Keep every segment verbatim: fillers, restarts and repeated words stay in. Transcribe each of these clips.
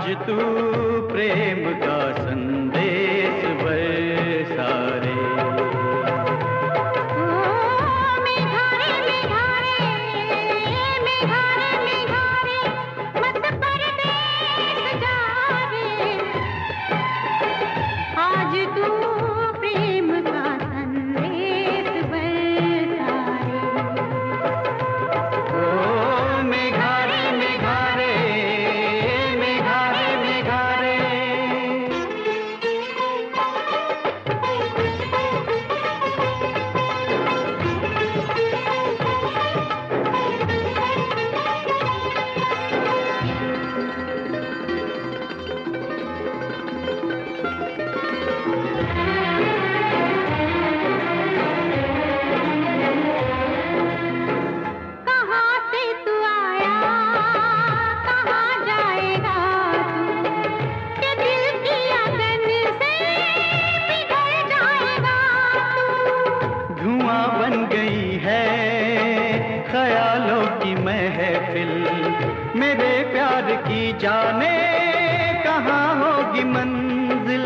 आज तू प्रेम का संदेश बरसा रे। मेरे प्यार की जाने कहाँ होगी मंजिल।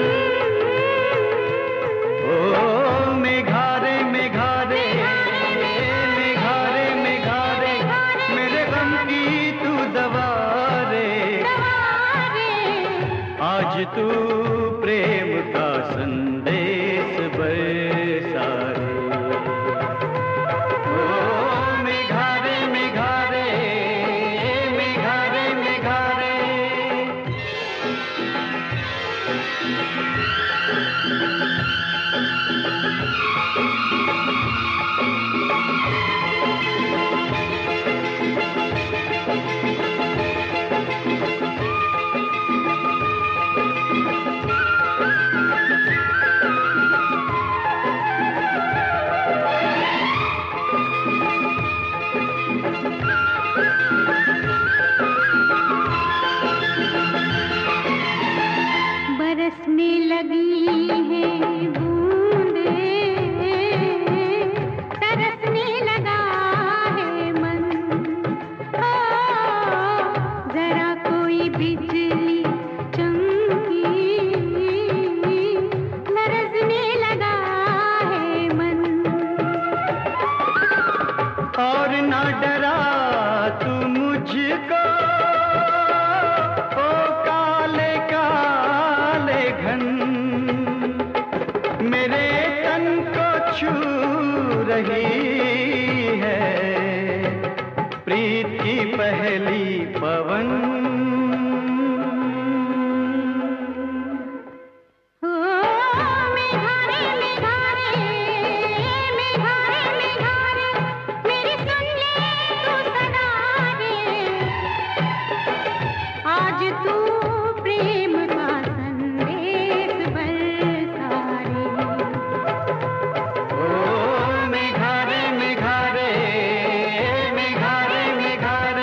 ओ मेघारे मेघारे मेघारे मेघारे मेरे गम की तू दवा रे। आज तू प्रेम का संदेश बरसा रे। बरसने लगी हैं बूंदें, तरसने लगा है मन। ओ जरा कोई बिजली चमकी, लरजने लगा है मन। और ना डरा तू मुझको मेरे तन को छू रही है प्रीत की पहली पवन। आज तू प्रेम का संदेश बरसा रे। ओ मेघारे मेघारे मेघारे मेघारे।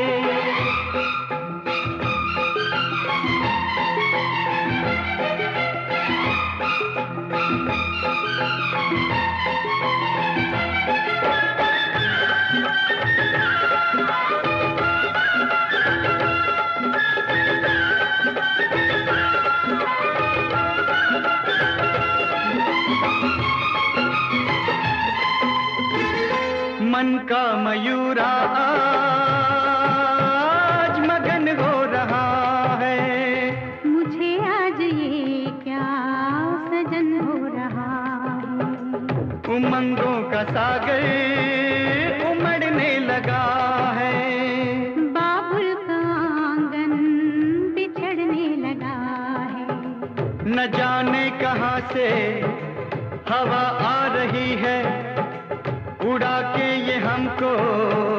मन का मयूरा आज मगन हो रहा है। मुझे आज ये क्या सजन हो रहा है। उमंगों का सागर उमड़ने लगा है। बाबुल का आंगन बिछड़ने लगा है। न जाने कहाँ से हवा आ रही है, उड़ा के ये हमको